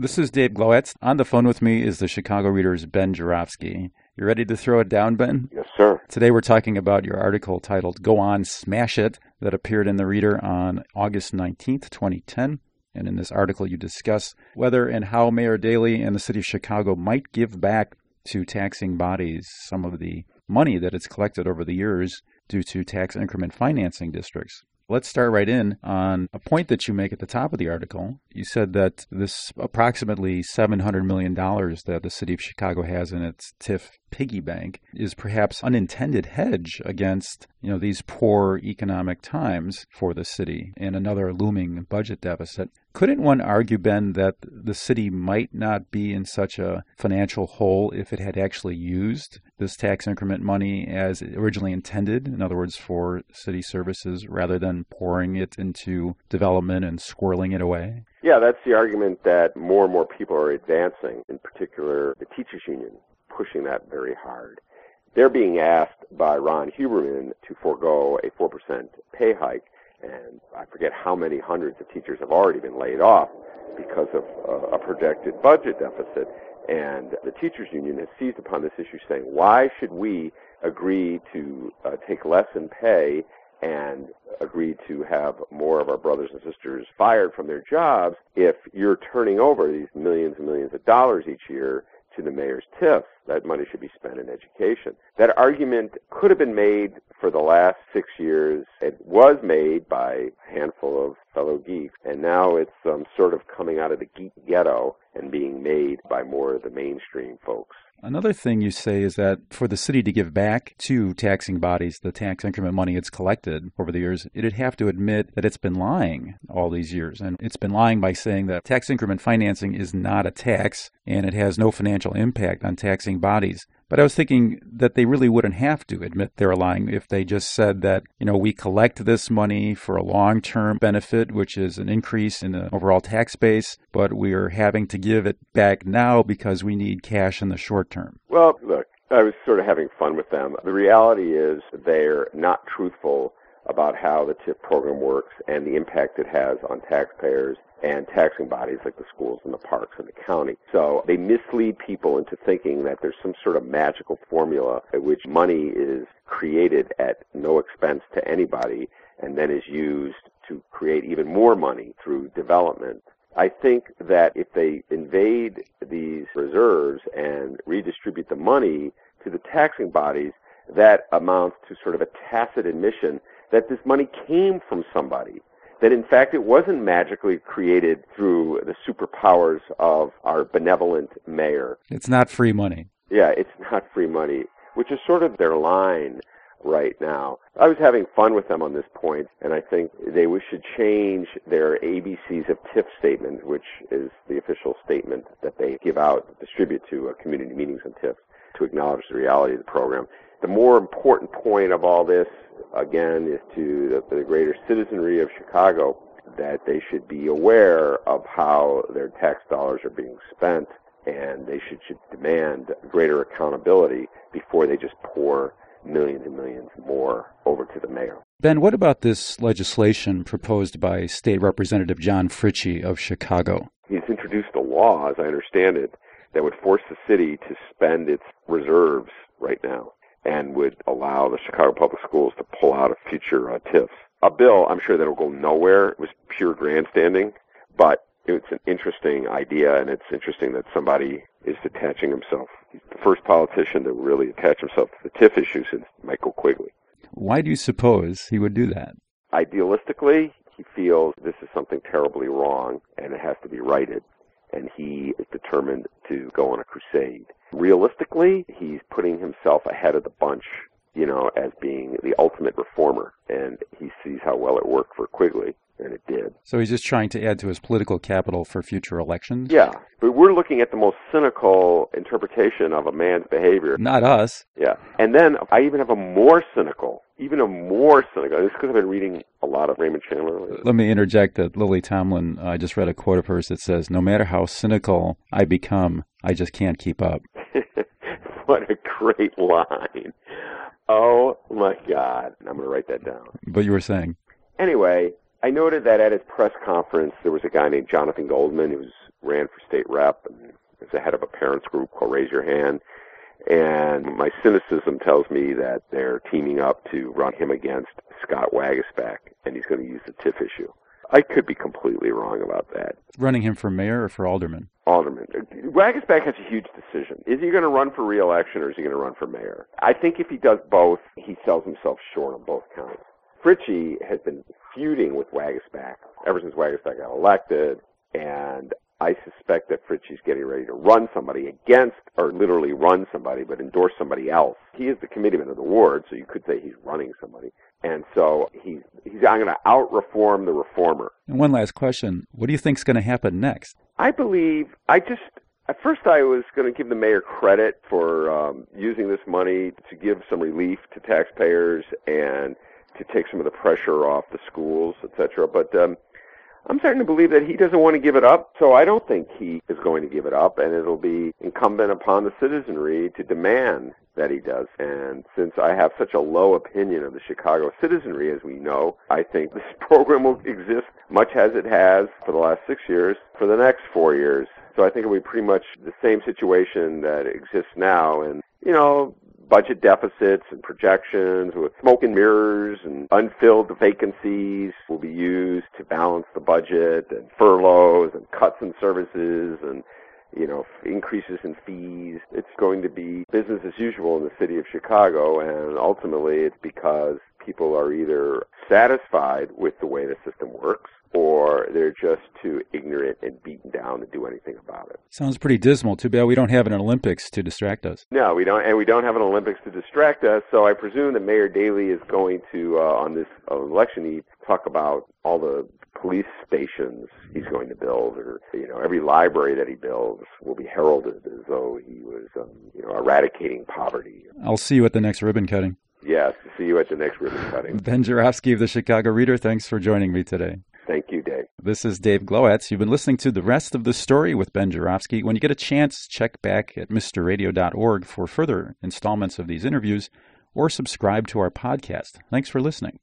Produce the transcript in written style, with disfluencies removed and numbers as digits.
This is Dave Glowetz. On the phone with me is the Chicago Reader's Ben Joravsky. You ready to throw it down, Ben? Yes, sir. Today we're talking about your article titled Go On, Smash It, that appeared in the Reader on August 19th, 2010. And in this article you discuss whether and how Mayor Daley and the city of Chicago might give back to taxing bodies some of the money that it's collected over the years due to tax increment financing districts. Let's start right in on a point that you make at the top of the article. You said that this approximately $700 million that the city of Chicago has in its TIF piggy bank is perhaps unintended hedge against, these poor economic times for the city and another looming budget deficit. Couldn't one argue, Ben, that the city might not be in such a financial hole if it had actually used this tax increment money as originally intended, in other words, for city services, rather than pouring it into development and squirreling it away? Yeah, that's the argument that more and more people are advancing, in particular the teachers union, pushing that very hard. They're being asked by Ron Huberman to forego a 4% pay hike, and I forget how many hundreds of teachers have already been laid off because of a projected budget deficit. And the teachers union has seized upon this issue, saying, why should we agree to take less in pay and agree to have more of our brothers and sisters fired from their jobs if you're turning over these millions and millions of dollars each year to the mayor's TIF? That money should be spent in education. That argument could have been made for the last 6 years. It was made by a handful of fellow geeks, and now it's sort of coming out of the geek ghetto and being made by more of the mainstream folks. Another thing you say is that for the city to give back to taxing bodies the tax increment money it's collected over the years, it'd have to admit that it's been lying all these years. And it's been lying by saying that tax increment financing is not a tax and it has no financial impact on taxing bodies. But I was thinking that they really wouldn't have to admit they're lying if they just said that, we collect this money for a long-term benefit, which is an increase in the overall tax base, but we are having to give it back now because we need cash in the short term. Well, look, I was sort of having fun with them. The reality is they're not truthful about how the TIF program works and the impact it has on taxpayers and taxing bodies like the schools and the parks and the county. So they mislead people into thinking that there's some sort of magical formula at which money is created at no expense to anybody and then is used to create even more money through development. I think that if they invade these reserves and redistribute the money to the taxing bodies, that amounts to sort of a tacit admission that this money came from somebody, that in fact it wasn't magically created through the superpowers of our benevolent mayor. It's not free money. Yeah, it's not free money, which is sort of their line right now. I was having fun with them on this point, and I think they should change their ABCs of TIF statement, which is the official statement that they give out, distribute to community meetings on TIF, to acknowledge the reality of the program. The more important point of all this, again, is to the greater citizenry of Chicago that they should be aware of how their tax dollars are being spent, and they should demand greater accountability before they just pour millions and millions more over to the mayor. Ben, what about this legislation proposed by State Representative John Fritchie of Chicago? He's introduced a law, as I understand it, that would force the city to spend its reserves right now and would allow the Chicago Public Schools to pull out of future TIFs. A bill, I'm sure, that will go nowhere. It was pure grandstanding, but it's an interesting idea, and it's interesting that somebody is attaching himself. He's the first politician to really attach himself to the TIF issue since Michael Quigley. Why do you suppose he would do that? Idealistically, he feels this is something terribly wrong, and it has to be righted, and he is determined to go on a crusade. Realistically, he's putting himself ahead of the bunch, as being the ultimate reformer, and he sees how well it worked for Quigley, and it did. So he's just trying to add to his political capital for future elections? Yeah, but we're looking at the most cynical interpretation of a man's behavior. Not us. Yeah, and then I even have a more cynical, this is because I've been reading a lot of Raymond Chandler. Let me interject that Lily Tomlin, I just read a quote of hers that says, "No matter how cynical I become, I just can't keep up." What a great line. Oh, my God. I'm going to write that down. But you were saying? Anyway, I noted that at his press conference, there was a guy named Jonathan Goldman who's ran for state rep and is the head of a parents group called Raise Your Hand. And my cynicism tells me that they're teaming up to run him against Scott Waguespack, and he's going to use the TIF issue. I could be completely wrong about that. Running him for mayor or for alderman? Alderman. Waguespack has a huge decision. Is he going to run for re-election or is he going to run for mayor? I think if he does both, he sells himself short on both counts. Fritchie has been feuding with Waguespack ever since Waguespack got elected, and I suspect that Fritchie's getting ready to run somebody against, or literally run somebody, but endorse somebody else. He is the committeeman of the ward, so you could say he's running somebody. And so he's I'm going to out-reform the reformer. And one last question. What do you think is going to happen next? I believe, at first I was going to give the mayor credit for using this money to give some relief to taxpayers and to take some of the pressure off the schools, etc. But I'm starting to believe that he doesn't want to give it up, so I don't think he is going to give it up, and it'll be incumbent upon the citizenry to demand that he does. And since I have such a low opinion of the Chicago citizenry, as we know, I think this program will exist much as it has for the last 6 years, for the next 4 years. So I think it'll be pretty much the same situation that exists now, and, budget deficits and projections with smoke and mirrors and unfilled vacancies will be used to balance the budget, and furloughs and cuts in services and, increases in fees. It's going to be business as usual in the city of Chicago, and ultimately it's because people are either satisfied with the way the system works or they're just too ignorant and beaten down to do anything about it. Sounds pretty dismal. Too bad we don't have an Olympics to distract us. No, we don't, and we don't have an Olympics to distract us, so I presume that Mayor Daley is going to, on this election eve, talk about all the police stations he's going to build, or, every library that he builds will be heralded as though he was, eradicating poverty. I'll see you at the next ribbon cutting. Yes, see you at the next ribbon cutting. Ben Joravsky of the Chicago Reader, thanks for joining me today. Thank you, Dave. This is Dave Glowacz. You've been listening to the rest of the story with Ben Joravsky. When you get a chance, check back at mrradio.org for further installments of these interviews or subscribe to our podcast. Thanks for listening.